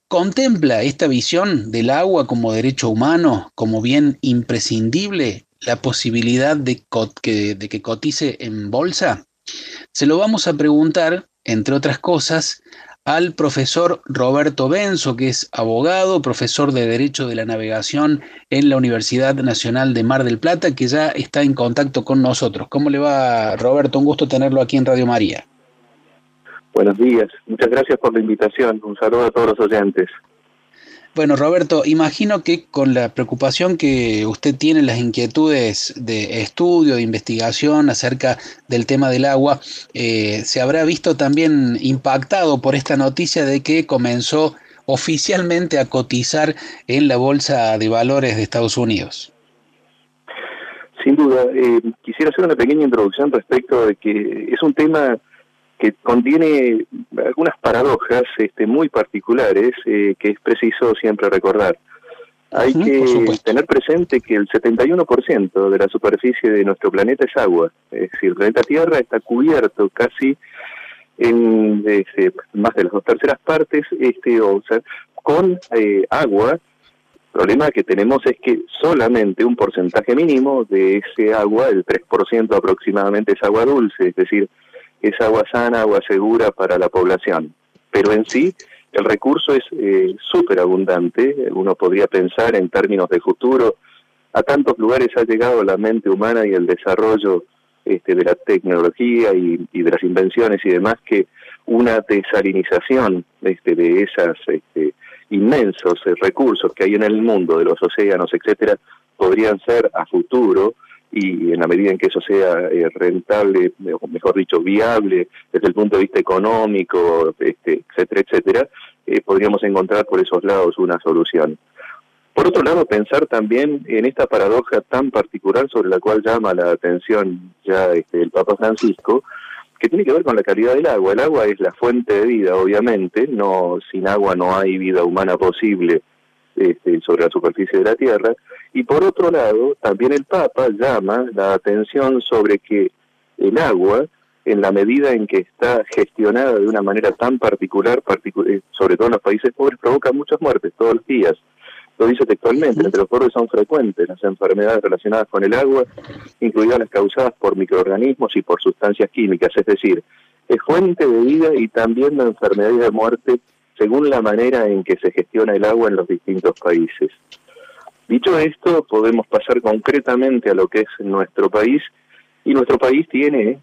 ¿Contempla esta visión del agua como derecho humano, como bien imprescindible, la posibilidad de que cotice en bolsa? Se lo vamos a preguntar, entre otras cosas, al profesor Roberto Benzo, que es abogado, profesor de Derecho de la Navegación en la Universidad Nacional de Mar del Plata, que ya está en contacto con nosotros. ¿Cómo le va, Roberto? Un gusto tenerlo aquí en Radio María. Buenos días, muchas gracias por la invitación. Un saludo a todos los oyentes. Bueno, Roberto, imagino que con la preocupación que usted tiene, las inquietudes de estudio, de investigación acerca del tema del agua, se habrá visto también impactado por esta noticia de que comenzó oficialmente a cotizar en la Bolsa de Valores de Estados Unidos. Sin duda, quisiera hacer una pequeña introducción respecto de que es un tema que contiene algunas paradojas muy particulares que es preciso siempre recordar. Hay que tener presente que el 71% de la superficie de nuestro planeta es agua, es decir, el planeta Tierra está cubierto casi en más de las 2/3 partes con agua. El problema que tenemos es que solamente un porcentaje mínimo de ese agua, el 3% aproximadamente, es agua dulce, es decir, es agua sana, agua segura para la población. Pero en sí, el recurso es súper abundante. Uno podría pensar en términos de futuro, a tantos lugares ha llegado la mente humana y el desarrollo de la tecnología y de las invenciones y demás, que una desalinización de esas inmensos recursos que hay en el mundo, de los océanos, etcétera, podrían ser a futuro, y en la medida en que eso sea rentable, o mejor dicho, viable desde el punto de vista económico, etcétera, etcétera, podríamos encontrar por esos lados una solución. Por otro lado, pensar también en esta paradoja tan particular sobre la cual llama la atención ya el Papa Francisco, que tiene que ver con la calidad del agua. El agua es la fuente de vida, obviamente, no, sin agua no hay vida humana posible sobre la superficie de la Tierra. Y por otro lado, también el Papa llama la atención sobre que el agua, en la medida en que está gestionada de una manera tan particular, sobre todo en los países pobres, provoca muchas muertes todos los días. Lo dice textualmente, entre los pobres son frecuentes las enfermedades relacionadas con el agua, incluidas las causadas por microorganismos y por sustancias químicas, es decir, es fuente de vida y también de enfermedad y de muerte según la manera en que se gestiona el agua en los distintos países. Dicho esto, podemos pasar concretamente a lo que es nuestro país, y nuestro país tiene,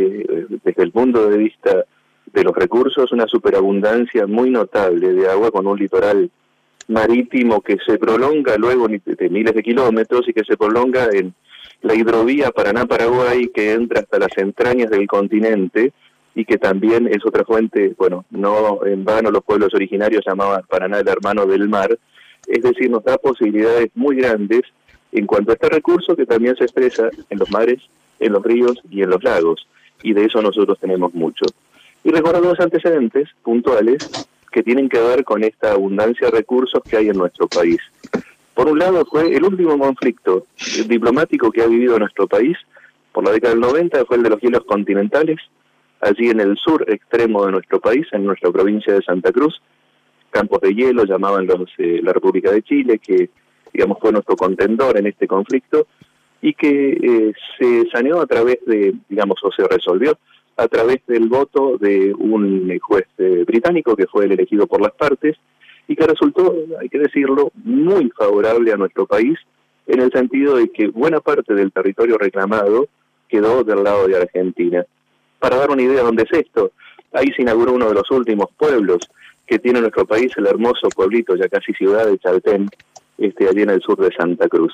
desde el punto de vista de los recursos, una superabundancia muy notable de agua, con un litoral marítimo que se prolonga luego de miles de kilómetros y que se prolonga en la hidrovía Paraná-Paraguay, que entra hasta las entrañas del continente y que también es otra fuente. Bueno, no en vano los pueblos originarios llamaban Paraná el hermano del mar, es decir, nos da posibilidades muy grandes en cuanto a este recurso, que también se expresa en los mares, en los ríos y en los lagos, y de eso nosotros tenemos mucho. Y recuerdo dos antecedentes puntuales que tienen que ver con esta abundancia de recursos que hay en nuestro país. Por un lado, fue el último conflicto diplomático que ha vivido nuestro país, por la década del 90, fue el de los hielos continentales, allí en el sur extremo de nuestro país, en nuestra provincia de Santa Cruz, campos de hielo llamaban la República de Chile, que digamos fue nuestro contendor en este conflicto, y que se saneó a través de, digamos, o se resolvió a través del voto de un juez británico que fue el elegido por las partes y que resultó, hay que decirlo, muy favorable a nuestro país, en el sentido de que buena parte del territorio reclamado quedó del lado de Argentina. Para dar una idea de dónde es esto, ahí se inauguró uno de los últimos pueblos que tiene nuestro país, el hermoso pueblito, ya casi ciudad de Chaltén, allí en el sur de Santa Cruz.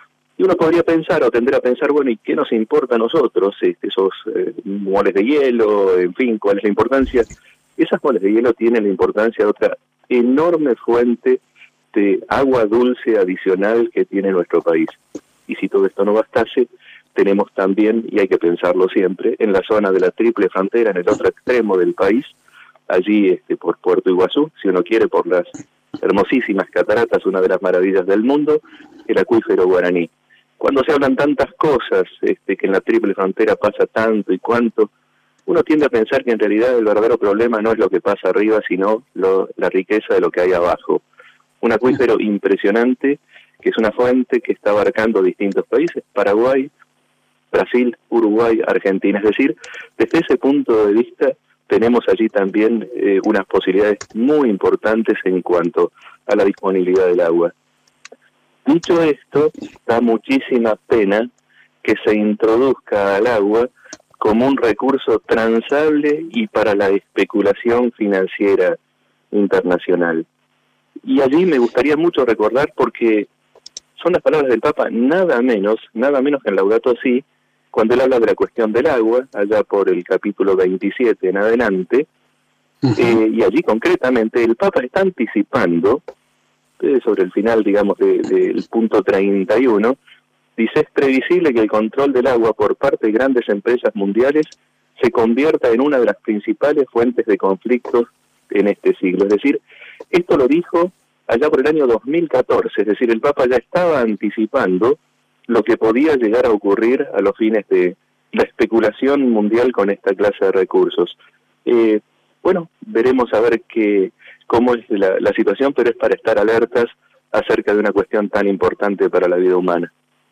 Y uno podría pensar, o tendrá a pensar, bueno, ¿y qué nos importa a nosotros esos moles de hielo? En fin, ¿cuál es la importancia? Esas moles de hielo tienen la importancia de otra enorme fuente de agua dulce adicional que tiene nuestro país. Y si todo esto no bastase, tenemos también, y hay que pensarlo siempre, en la zona de la Triple Frontera, en el otro extremo del país, allí por Puerto Iguazú, si uno quiere, por las hermosísimas cataratas, una de las maravillas del mundo, el acuífero Guaraní. Cuando se hablan tantas cosas, que en la Triple Frontera pasa tanto y cuánto, uno tiende a pensar que en realidad el verdadero problema no es lo que pasa arriba, sino la riqueza de lo que hay abajo. Un acuífero impresionante, que es una fuente que está abarcando distintos países, Paraguay, Brasil, Uruguay, Argentina. Es decir, desde ese punto de vista tenemos allí también unas posibilidades muy importantes en cuanto a la disponibilidad del agua. Dicho esto, da muchísima pena que se introduzca al agua como un recurso transable y para la especulación financiera internacional. Y allí me gustaría mucho recordar, porque son las palabras del Papa, nada menos que en Laudato Si, cuando él habla de la cuestión del agua, allá por el capítulo 27 en adelante, y allí concretamente el Papa está anticipando, sobre el final, digamos, del punto 31, dice: es previsible que el control del agua por parte de grandes empresas mundiales se convierta en una de las principales fuentes de conflictos en este siglo. Es decir, esto lo dijo allá por el año 2014, es decir, el Papa ya estaba anticipando lo que podía llegar a ocurrir a los fines de la especulación mundial con esta clase de recursos. Bueno, veremos a ver cómo es la situación, pero es para estar alertas acerca de una cuestión tan importante para la vida humana.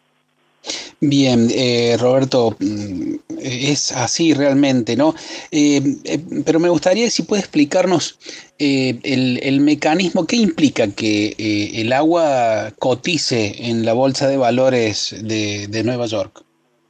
Bien, Roberto, es así realmente, ¿no? Pero me gustaría si puede explicarnos el mecanismo, ¿qué implica que el agua cotice en la Bolsa de Valores de Nueva York?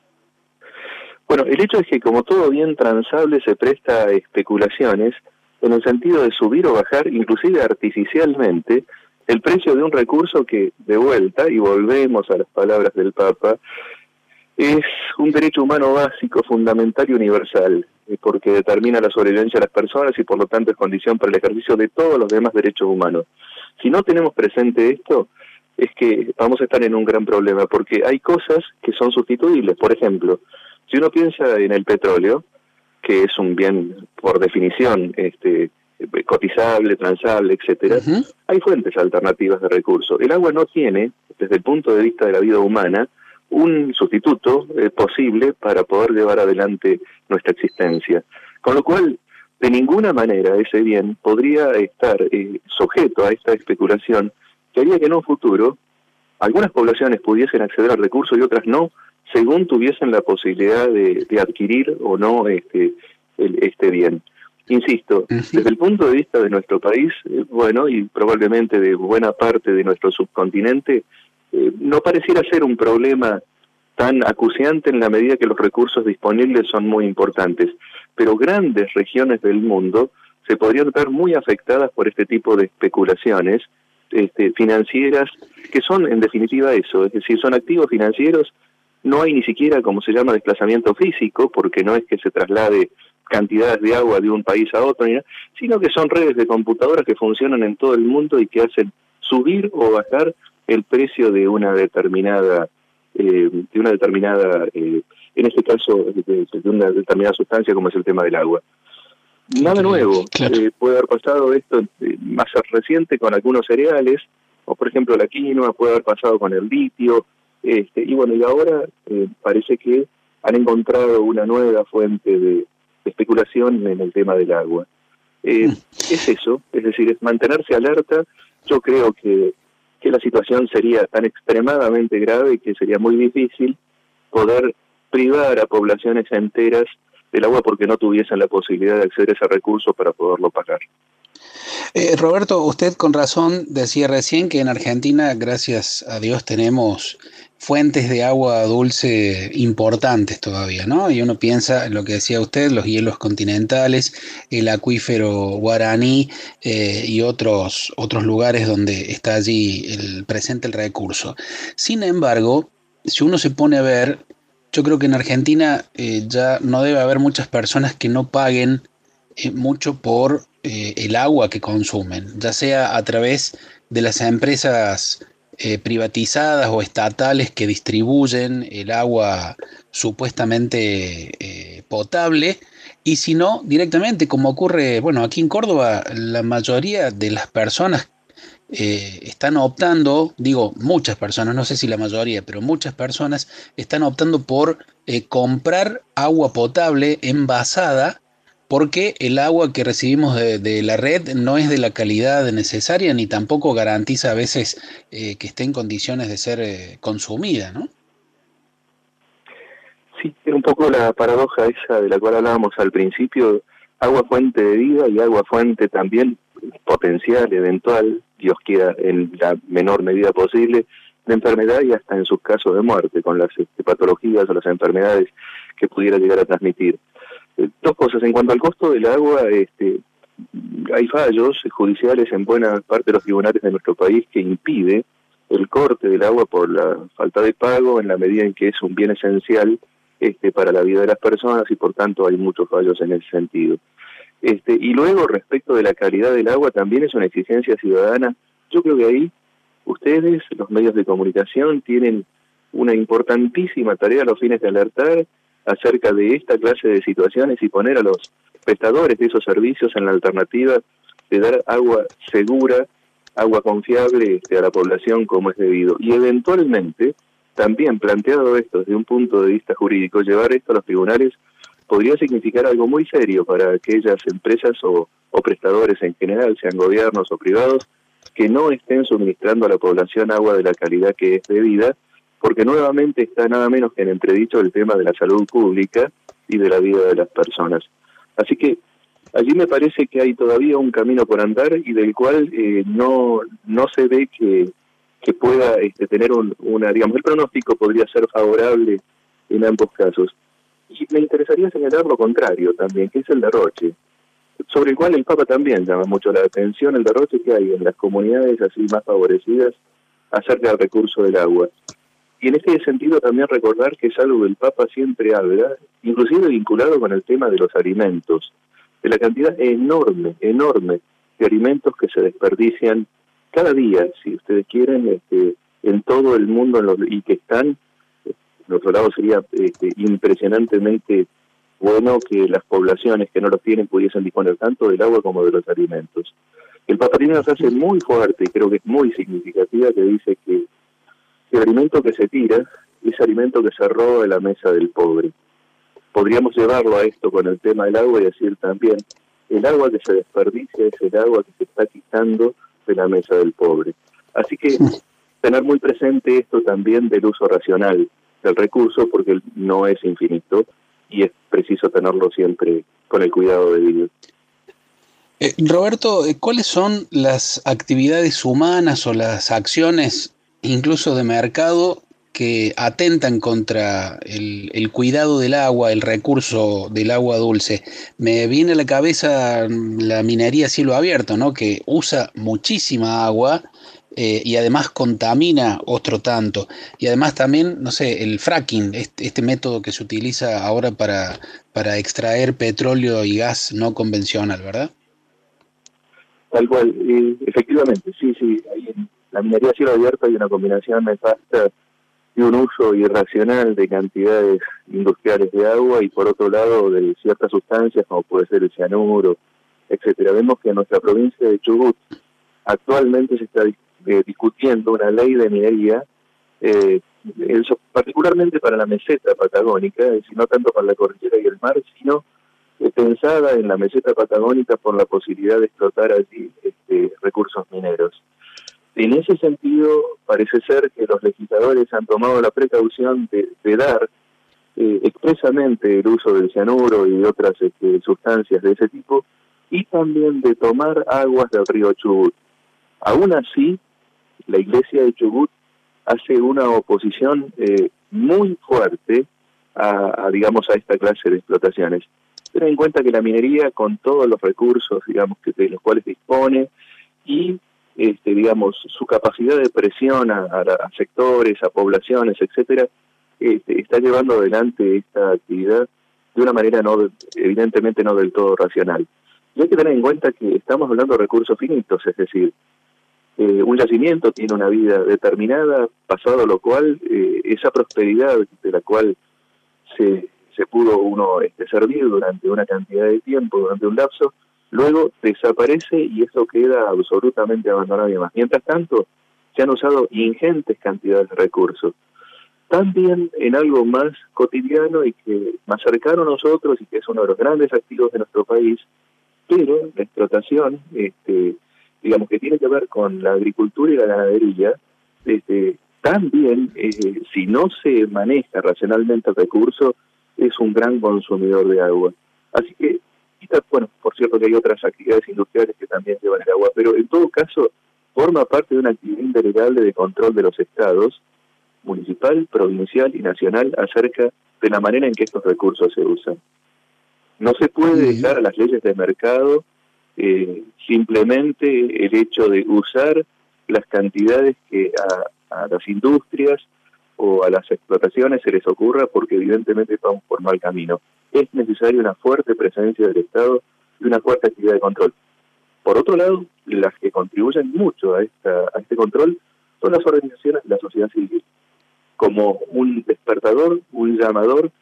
Bueno, el hecho es que, como todo bien transable, se presta a especulaciones en el sentido de subir o bajar, inclusive artificialmente, el precio de un recurso que, de vuelta, y volvemos a las palabras del Papa, es un derecho humano básico, fundamental y universal, porque determina la sobrevivencia de las personas y por lo tanto es condición para el ejercicio de todos los demás derechos humanos. Si no tenemos presente esto, es que vamos a estar en un gran problema, porque hay cosas que son sustituibles. Por ejemplo, si uno piensa en el petróleo, que es un bien por definición cotizable, transable, etcétera, hay fuentes alternativas de recursos. El agua no tiene, desde el punto de vista de la vida humana, un sustituto posible para poder llevar adelante nuestra existencia. Con lo cual, de ninguna manera ese bien podría estar sujeto a esta especulación, que haría que en un futuro algunas poblaciones pudiesen acceder al recurso y otras no, según tuviesen la posibilidad de adquirir o no este bien. Insisto, desde el punto de vista de nuestro país, bueno, y probablemente de buena parte de nuestro subcontinente, no pareciera ser un problema tan acuciante en la medida que los recursos disponibles son muy importantes, pero grandes regiones del mundo se podrían ver muy afectadas por este tipo de especulaciones financieras, que son en definitiva eso, es decir, son activos financieros. No hay ni siquiera, como se llama, desplazamiento físico, porque no es que se traslade cantidades de agua de un país a otro, sino que son redes de computadoras que funcionan en todo el mundo y que hacen subir o bajar el precio de una determinada, en este caso, de una determinada sustancia, como es el tema del agua. Nada nuevo. Claro. Puede haber pasado esto más reciente con algunos cereales, o por ejemplo la quinoa, puede haber pasado con el litio, y bueno, y ahora parece que han encontrado una nueva fuente de especulación en el tema del agua. Es eso, es decir, es mantenerse alerta. Yo creo que la situación sería tan extremadamente grave que sería muy difícil poder privar a poblaciones enteras del agua porque no tuviesen la posibilidad de acceder a ese recurso para poderlo pagar. Roberto, usted con razón decía recién que en Argentina, gracias a Dios, tenemos fuentes de agua dulce importantes todavía, ¿no? Y uno piensa en lo que decía usted, los hielos continentales, el acuífero guaraní y otros lugares donde está allí presente el recurso. Sin embargo, si uno se pone a ver, yo creo que en Argentina ya no debe haber muchas personas que no paguen mucho por el agua que consumen, ya sea a través de las empresas privatizadas o estatales que distribuyen el agua supuestamente potable, y si no, directamente, como ocurre, bueno, aquí en Córdoba, la mayoría de las personas están optando, digo, muchas personas, no sé si la mayoría, pero muchas personas están optando por comprar agua potable envasada porque el agua que recibimos de la red no es de la calidad necesaria ni tampoco garantiza a veces que esté en condiciones de ser consumida, ¿no? Sí, es un poco la paradoja esa de la cual hablábamos al principio, agua fuente de vida y agua fuente también potencial, eventual, Dios quiera, en la menor medida posible, de enfermedad y hasta en sus casos de muerte, con las patologías o las enfermedades que pudiera llegar a transmitir. Dos cosas, en cuanto al costo del agua, hay fallos judiciales en buena parte de los tribunales de nuestro país que impide el corte del agua por la falta de pago en la medida en que es un bien esencial para la vida de las personas y por tanto hay muchos fallos en ese sentido. Y luego respecto de la calidad del agua también es una exigencia ciudadana. Yo creo que ahí ustedes, los medios de comunicación, tienen una importantísima tarea a los fines de alertar acerca de esta clase de situaciones y poner a los prestadores de esos servicios en la alternativa de dar agua segura, agua confiable a la población como es debido. Y eventualmente, también planteado esto desde un punto de vista jurídico, llevar esto a los tribunales podría significar algo muy serio para aquellas empresas o prestadores en general, sean gobiernos o privados, que no estén suministrando a la población agua de la calidad que es debida, porque nuevamente está nada menos que en entredicho el tema de la salud pública y de la vida de las personas. Así que allí me parece que hay todavía un camino por andar y del cual no se ve que pueda tener digamos, el pronóstico podría ser favorable en ambos casos. Y me interesaría señalar lo contrario también, que es el derroche, sobre el cual el Papa también llama mucho la atención, el derroche que hay en las comunidades así más favorecidas acerca del recurso del agua. Y en este sentido también recordar que es algo que el Papa siempre habla, inclusive vinculado con el tema de los alimentos, de la cantidad enorme de alimentos que se desperdician cada día, si ustedes quieren, en todo el mundo y que están. Por otro lado, sería impresionantemente bueno que las poblaciones que no los tienen pudiesen disponer tanto del agua como de los alimentos. El Papa tiene una frase muy fuerte y creo que es muy significativa que dice que el alimento que se tira es alimento que se roba de la mesa del pobre. Podríamos llevarlo a esto con el tema del agua y decir también, el agua que se desperdicia es el agua que se está quitando de la mesa del pobre. Así que tener muy presente esto también del uso racional del recurso, porque no es infinito y es preciso tenerlo siempre con el cuidado debido. Roberto, ¿cuáles son las actividades humanas o las acciones, incluso de mercado, que atentan contra el cuidado del agua, el recurso del agua dulce? Me viene a la cabeza la minería a cielo abierto, ¿no? Que usa muchísima agua y además contamina otro tanto. Y además también, no sé, el fracking, este método que se utiliza ahora para extraer petróleo y gas no convencional, ¿verdad? Tal cual, efectivamente, sí, ahí en la minería a cielo abierto hay una combinación nefasta de un uso irracional de cantidades industriales de agua y por otro lado de ciertas sustancias como puede ser el cianuro, etcétera. Vemos que en nuestra provincia de Chubut actualmente se está discutiendo una ley de minería, particularmente para la meseta patagónica, es decir, no tanto para la cordillera y el mar, sino pensada en la meseta patagónica por la posibilidad de explotar allí recursos mineros. En ese sentido, parece ser que los legisladores han tomado la precaución de dar expresamente el uso del cianuro y de otras sustancias de ese tipo, y también de tomar aguas del río Chubut. Aún así, la Iglesia de Chubut hace una oposición muy fuerte digamos, a esta clase de explotaciones. Ten en cuenta que la minería, con todos los recursos, digamos, de los cuales dispone, y digamos, su capacidad de presión a sectores, a poblaciones, etcétera, está llevando adelante esta actividad de una manera evidentemente no del todo racional. Y hay que tener en cuenta que estamos hablando de recursos finitos, es decir, un yacimiento tiene una vida determinada, pasado lo cual esa prosperidad de la cual se pudo uno servir durante una cantidad de tiempo, durante un lapso, luego desaparece y eso queda absolutamente abandonado y demás. Mientras tanto, se han usado ingentes cantidades de recursos. También en algo más cotidiano y que más cercano a nosotros y que es uno de los grandes activos de nuestro país, pero la explotación, digamos que tiene que ver con la agricultura y la ganadería, también, si no se maneja racionalmente el recurso, es un gran consumidor de agua. Así que, bueno, por cierto que hay otras actividades industriales que también llevan el agua, pero en todo caso forma parte de una actividad indelegable de control de los estados, municipal, provincial y nacional, acerca de la manera en que estos recursos se usan. No se puede dejar a las leyes de mercado simplemente el hecho de usar las cantidades que a las industrias o a las explotaciones se les ocurra, porque evidentemente vamos por mal camino. Es necesaria una fuerte presencia del Estado y una fuerte actividad de control. Por otro lado, las que contribuyen mucho a este control son las organizaciones de la sociedad civil, como un despertador, un llamador,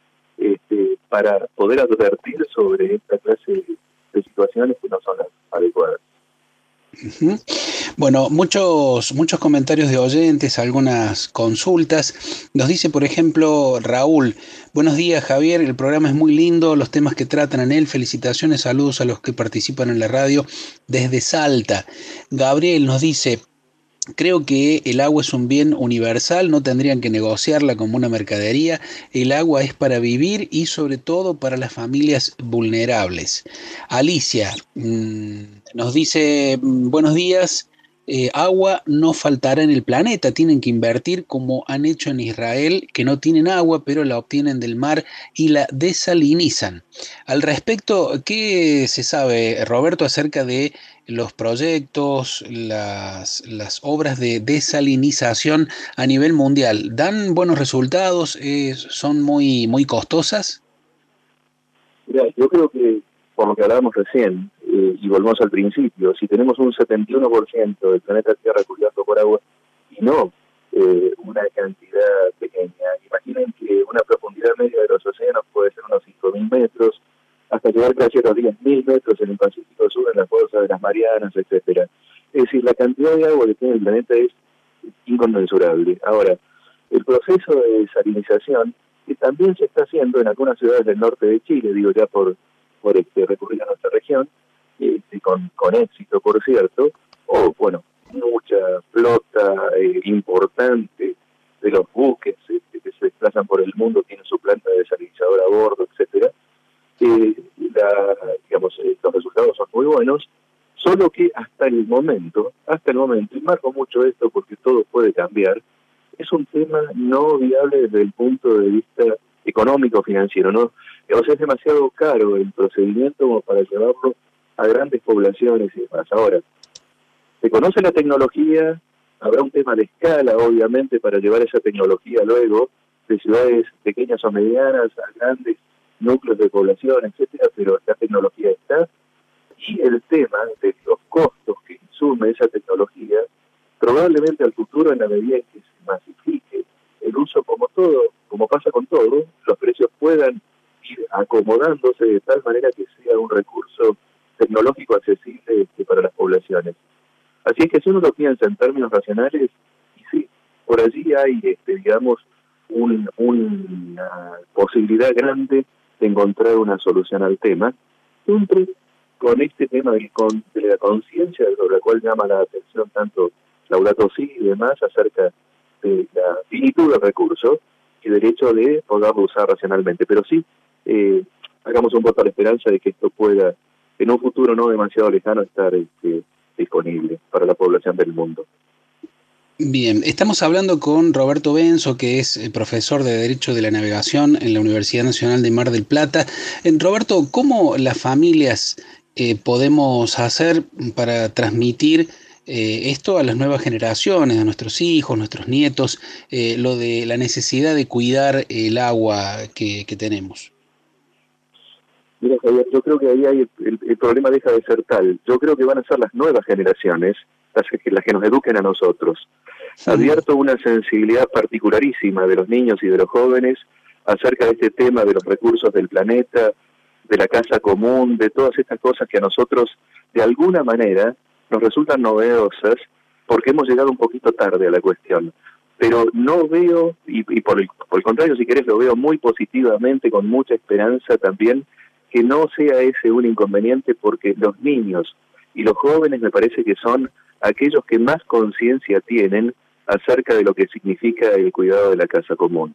para poder advertir sobre esta clase de situaciones que no son las adecuadas. Uh-huh. Bueno, muchos comentarios de oyentes, algunas consultas. Nos dice, por ejemplo, Raúl: buenos días, Javier, el programa es muy lindo, los temas que tratan en él, felicitaciones, saludos a los que participan en la radio desde Salta. Gabriel nos dice: creo que el agua es un bien universal, no tendrían que negociarla como una mercadería. El agua es para vivir y sobre todo para las familias vulnerables. Alicia nos dice: buenos días, agua no faltará en el planeta, tienen que invertir como han hecho en Israel, que no tienen agua, pero la obtienen del mar y la desalinizan. Al respecto, ¿qué se sabe, Roberto, acerca de los proyectos, las obras de desalinización a nivel mundial? ¿Dan buenos resultados? ¿Son muy costosas? Mira, yo creo que, por lo que hablábamos recién, y volvemos al principio, si tenemos un 71% del planeta Tierra cubierto por agua, y no una cantidad pequeña, imaginen que una profundidad media de los océanos puede ser unos 5.000 metros, hasta llegar casi a los 10.000 metros en el Pacífico Sur, en la fuerza de las Marianas, etcétera. Es decir, la cantidad de agua que tiene el planeta es inconmensurable. Ahora, el proceso de desalinización, que también se está haciendo en algunas ciudades del norte de Chile, digo ya por recurrir a nuestra región, con éxito, por cierto, o bueno, mucha flota importante de los buques que se desplazan por el mundo, tienen su planta de desalinizador a bordo, etcétera. Los resultados son muy buenos, solo que hasta el momento, y marco mucho esto porque todo puede cambiar, es un tema no viable desde el punto de vista económico financiero, ¿no? O sea, es demasiado caro el procedimiento como para llevarlo a grandes poblaciones y demás. Ahora, se conoce la tecnología, habrá un tema de escala, obviamente, para llevar esa tecnología luego de ciudades pequeñas o medianas a grandes núcleos de población, etcétera, pero la tecnología está, y el tema de los costos que insume esa tecnología, probablemente al futuro, en la medida en que se masifique el uso, como pasa con todo, los precios puedan ir acomodándose de tal manera que sea un recurso tecnológico accesible para las poblaciones. Así es que si uno lo piensa en términos racionales, y sí, por allí hay, una posibilidad grande de encontrar una solución al tema, siempre con este tema de la conciencia, sobre la cual llama la atención tanto Laudato Si y demás, acerca de la finitud del recurso y del hecho de poderlo usar racionalmente. Pero sí, hagamos un voto a la esperanza de que esto pueda, en un futuro no demasiado lejano, estar disponible para la población del mundo. Bien, estamos hablando con Roberto Benzo, que es profesor de Derecho de la Navegación en la Universidad Nacional de Mar del Plata. Roberto, ¿cómo las familias podemos hacer para transmitir esto a las nuevas generaciones, a nuestros hijos, nuestros nietos, lo de la necesidad de cuidar el agua que tenemos? Mira, Javier, yo creo que ahí el problema deja de ser tal. Yo creo que van a ser las nuevas generaciones las que nos eduquen a nosotros. Sí. Advierto una sensibilidad particularísima de los niños y de los jóvenes acerca de este tema de los recursos del planeta, de la casa común, de todas estas cosas que a nosotros de alguna manera nos resultan novedosas porque hemos llegado un poquito tarde a la cuestión. Pero no veo, y por el contrario, si querés, lo veo muy positivamente, con mucha esperanza también, que no sea ese un inconveniente, porque los niños y los jóvenes me parece que son aquellos que más conciencia tienen acerca de lo que significa el cuidado de la casa común.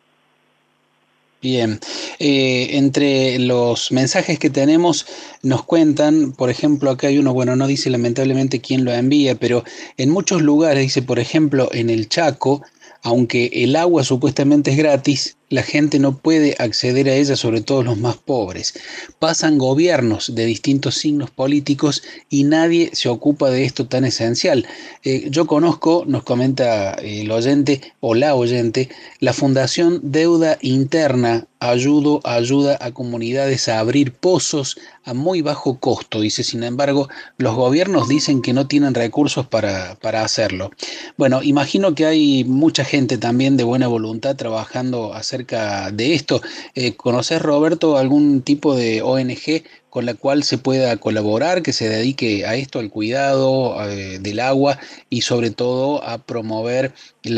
Bien, entre los mensajes que tenemos nos cuentan, por ejemplo, acá hay uno, bueno, no dice lamentablemente quién lo envía, pero en muchos lugares, dice, por ejemplo, en el Chaco, aunque el agua supuestamente es gratis, la gente no puede acceder a ella, sobre todo los más pobres. Pasan gobiernos de distintos signos políticos y nadie se ocupa de esto tan esencial. Yo conozco, nos comenta el oyente o la oyente, la Fundación Deuda Interna ayuda a comunidades a abrir pozos a muy bajo costo. Dice, sin embargo, los gobiernos dicen que no tienen recursos para hacerlo. Bueno, imagino que hay mucha gente también de buena voluntad trabajando acerca de esto. ¿Conoces, Roberto, algún tipo de ONG con la cual se pueda colaborar, que se dedique a esto, al cuidado del agua y sobre todo a promover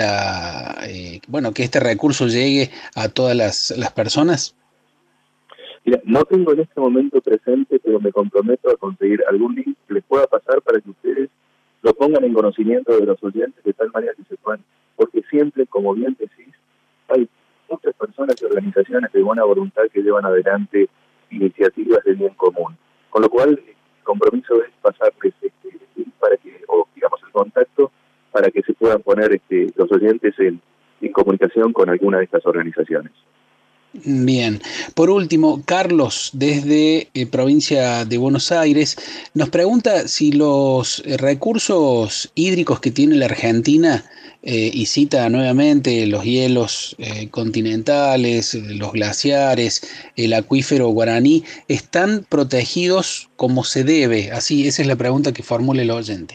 bueno, que este recurso llegue a todas las personas? Mira, no tengo en este momento presente, pero me comprometo a conseguir algún link que les pueda pasar para que ustedes lo pongan en conocimiento de los oyentes, de tal manera que se puedan, porque siempre, como bien decís, hay muchas personas y organizaciones de buena voluntad que llevan adelante iniciativas de bien común. Con lo cual, el compromiso es pasarles para que, o digamos, el contacto para que se puedan poner los oyentes en comunicación con alguna de estas organizaciones. Bien, por último, Carlos, desde provincia de Buenos Aires, nos pregunta si los recursos hídricos que tiene la Argentina, y cita nuevamente los hielos continentales, los glaciares, el acuífero guaraní, están protegidos como se debe. Así, esa es la pregunta que formula el oyente.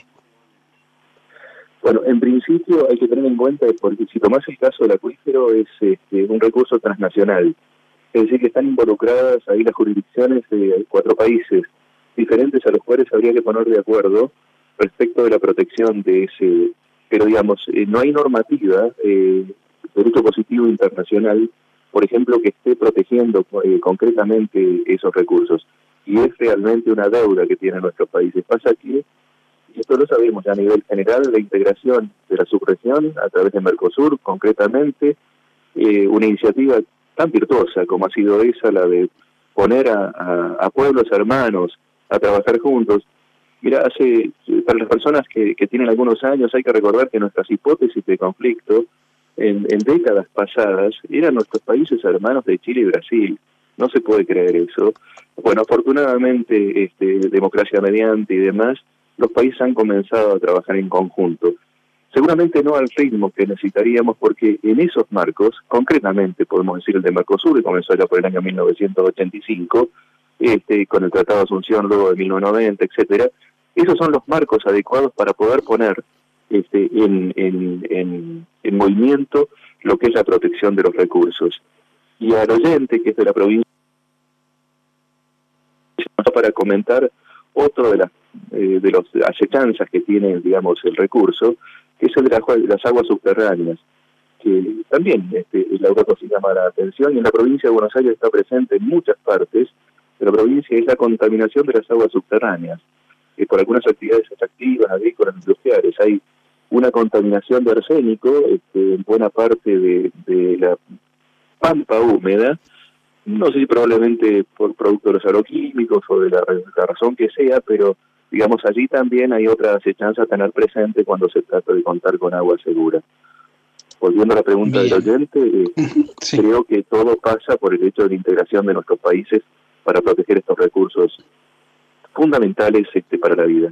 Bueno, en principio hay que tener en cuenta, porque si tomás el caso del acuífero, es un recurso transnacional. Es decir, que están involucradas ahí las jurisdicciones de 4 países diferentes a los cuales habría que poner de acuerdo respecto de la protección de ese. Pero digamos, no hay normativa, derecho positivo internacional, por ejemplo, que esté protegiendo concretamente esos recursos. Y es realmente una deuda que tienen nuestros países. Pasa que, y esto lo sabemos ya a nivel general, la integración de la subregión a través de Mercosur, concretamente, una iniciativa tan virtuosa como ha sido esa, la de poner a pueblos hermanos a trabajar juntos. Mira, para las personas que tienen algunos años, hay que recordar que nuestras hipótesis de conflicto en décadas pasadas eran nuestros países hermanos de Chile y Brasil. No se puede creer eso. Bueno, afortunadamente, democracia mediante y demás, los países han comenzado a trabajar en conjunto. Seguramente no al ritmo que necesitaríamos, porque en esos marcos, concretamente podemos decir el de Mercosur, que comenzó ya por el año 1985, con el Tratado de Asunción luego de 1990, etcétera, esos son los marcos adecuados para poder poner en movimiento lo que es la protección de los recursos. Y al oyente, que es de la provincia, para comentar otro de los acechanzas que tiene, digamos, el recurso, que es el de las aguas subterráneas, que también la Europa se llama la atención, y en la provincia de Buenos Aires está presente en muchas partes de la provincia, es la contaminación de las aguas subterráneas, por algunas actividades extractivas, agrícolas, industriales. Hay una contaminación de arsénico en buena parte de la pampa húmeda, no sé si probablemente por producto de los agroquímicos o de la razón que sea, pero digamos allí también hay otra acechanza a tener presente cuando se trata de contar con agua segura. Volviendo a la pregunta del oyente, sí, creo que todo pasa por el hecho de la integración de nuestros países para proteger estos recursos fundamentales para la vida.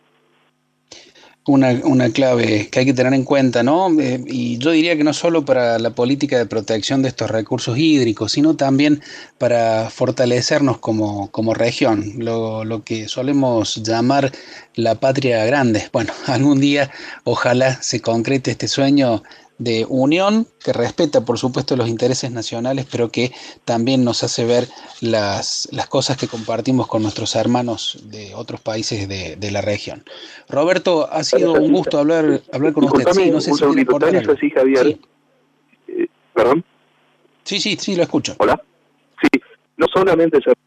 Una clave que hay que tener en cuenta, ¿no? Y yo diría que no solo para la política de protección de estos recursos hídricos, sino también para fortalecernos como región, lo que solemos llamar la patria grande. Bueno, algún día ojalá se concrete este sueño de unión que respeta, por supuesto, los intereses nacionales, pero que también nos hace ver las cosas que compartimos con nuestros hermanos de otros países de la región. Roberto, ha sido un gusto hablar con usted. Sí, Disculpame no sé un si quiere segundito, aportar ¿tan es algo. así, Javier? Sí, ¿Perdón? sí, lo escucho. ¿Hola? Sí, no solamente se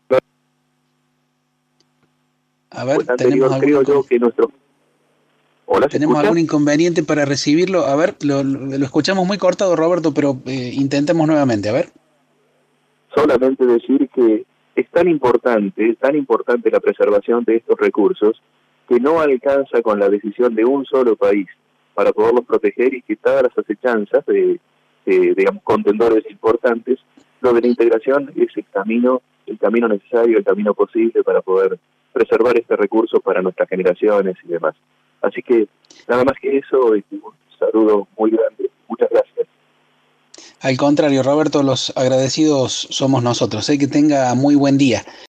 A ver, anterior, creo yo que nuestro... ¿Hola, se ¿tenemos escucha? algún inconveniente para recibirlo? A ver, lo escuchamos muy cortado, Roberto, pero intentemos nuevamente, a ver. Solamente decir que es tan importante la preservación de estos recursos, que no alcanza con la decisión de un solo país para poderlos proteger y quitar las acechanzas de digamos, contendores importantes. Lo de la integración es el camino necesario, el camino posible para poder preservar este recurso para nuestras generaciones y demás. Así que nada más que eso, un saludo muy grande. Muchas gracias. Al contrario, Roberto, los agradecidos somos nosotros. Que tenga muy buen día.